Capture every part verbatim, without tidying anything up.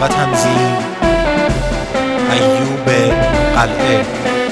و تنظیم ایوب قلعه.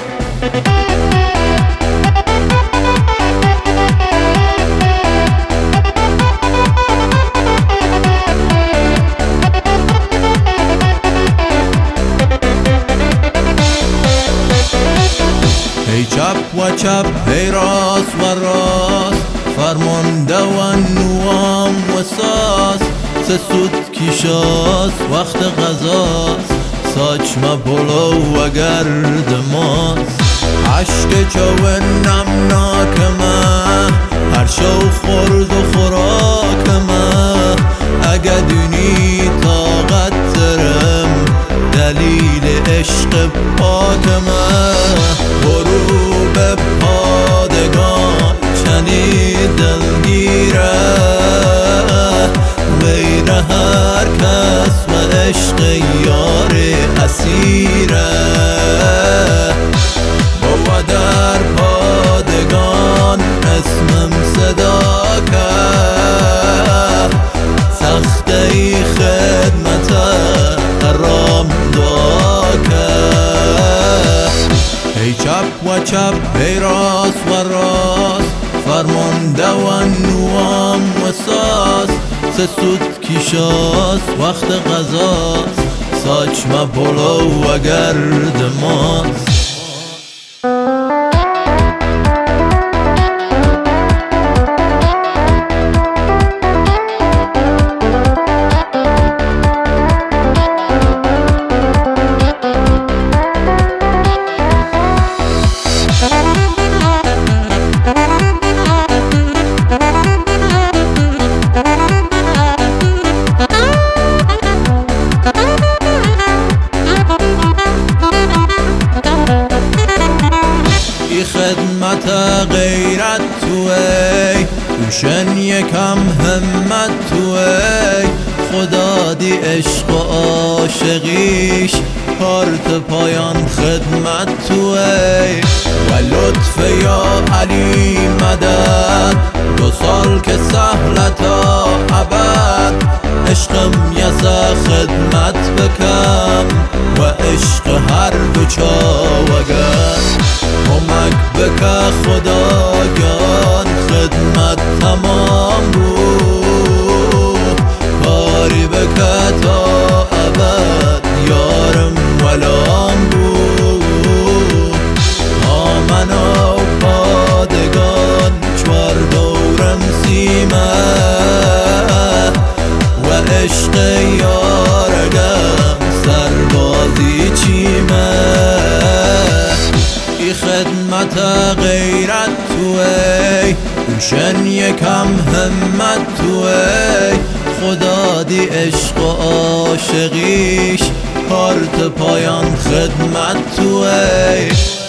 ای چپ و چپ ای راست و راست، فرمانده و نوام و ساز، سه سود کیشاست وقت غذاست، ساچمه پلو و گرد ماست. عشق چو نمناکمه هر شو خورد و خوراکمه، اگه دونی طاقت ترم دلیل عشق پاکمه. غروب پادگان چنی دلگیره، غیر هر کس و عشق یار اسیره. با در پادگان اسمم صدا کرد، سخته خدمت حرام دعا کرد. ای چپ و چپ ای راست و راست، فرمانده و نوام و ساز، سه سود کیشاست وقت غذاست، ساچمه پلو و گرد ماست. خدمت غیرت توی روشن یکم همت توی، خدا دی عشق و عاشقیش کارت پایان خدمت توی. و لطف یا علی مدد دو سال که سهلتا ابد، عشقم یزا خدمت بکم و عشق هر دو چاوگر. کمک بکه خدایان خدمت تمام بود، کاری بکه تا ابد یارم ولام بود. آمنا پادگان چوار دورم سیمه، و عشق یارگم سربازی چیمه. خدمت غیرت توی روشن یکم همت توی، خدا دی عشق و عاشقیش کارت پایان خدمت توی.